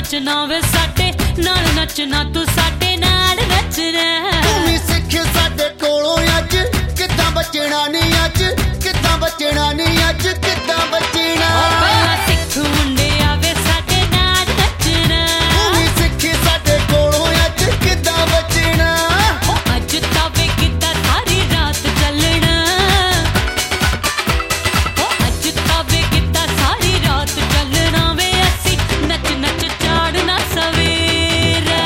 नचना वे साडे नाल नचना तू साडे नाल नचना तू भी सिख साडे कोलों अज किदां बचना नी अज किदां बचना नी अज किदां बचना पहला सिख मुंडे आवे साडे नाल नचना तू भी सिख साडे कोलों अज किदां बचना अज तावे किदा सारी रात चलना अज तावे किदा सारी रात चलना वे असी नच नच चाड़ना सवेरा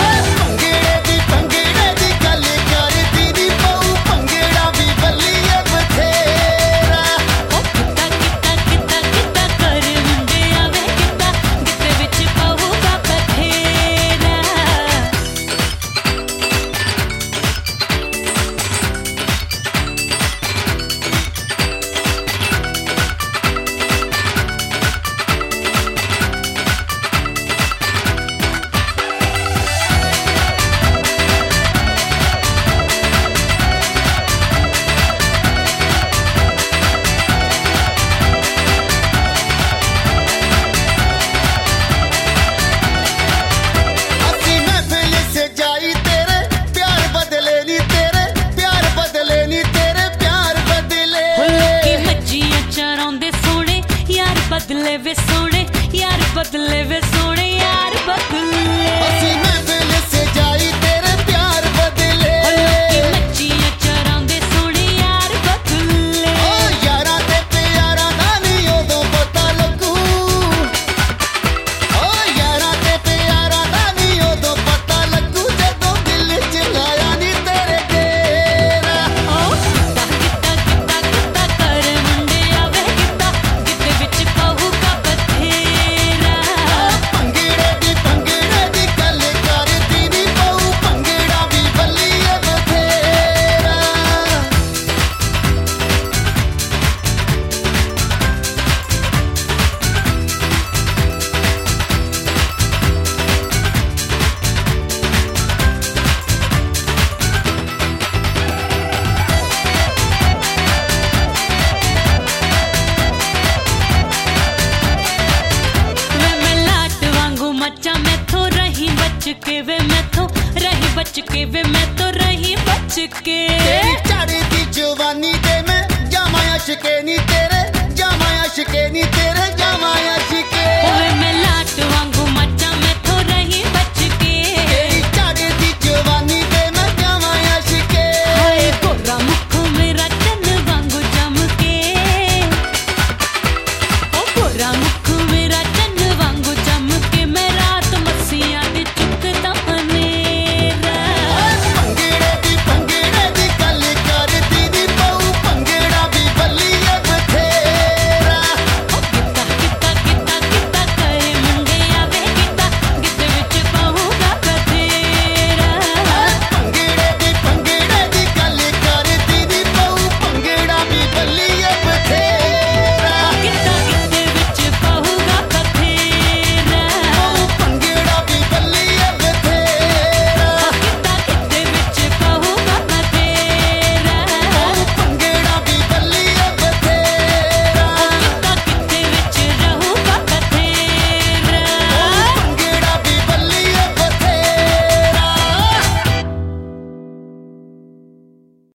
भंगड़े दी गल करदी दी बहु भंगड़ा भी बल्लीए बथेरा किदा किदा किदा किदा कर मुंडे आवे किदा गिद्दे विच पऊगा बथेरा असी महफिल से जाई तेरे प्यार बदले नी तेरे प्यार बदले नी तेरे प्यार बदले की मज्जियां चरांदे सोने यार बदले वे सोने यार बदले वे सोने यार बदले असी महफिल से जाई तेरे प्यार बदले की मज्जियां चरांदे सोने यार बदले ओ यारा ते प्यारा दा नी उदों पता लगू ओ यारा ते प्यारा दा नी उदों पता लगू जदों दिल च लाया नी तेरे डेरा किदा किदा किदा किदा कर मुंडे आवे किदा गिद्दे विच पऊगा बथेरा भंगड़े दी गल करदी नी बहु भंगड़ा भी बल्लीए बथेरा वे मैं लाट वांगू मचा मैथों रही बच के वे मैथों रही बच के वे मैथों रही बच के तेरी चढ़दी जवानी दे मैं जामा अशके नी तेरे जामा अशके नी तेरे जामा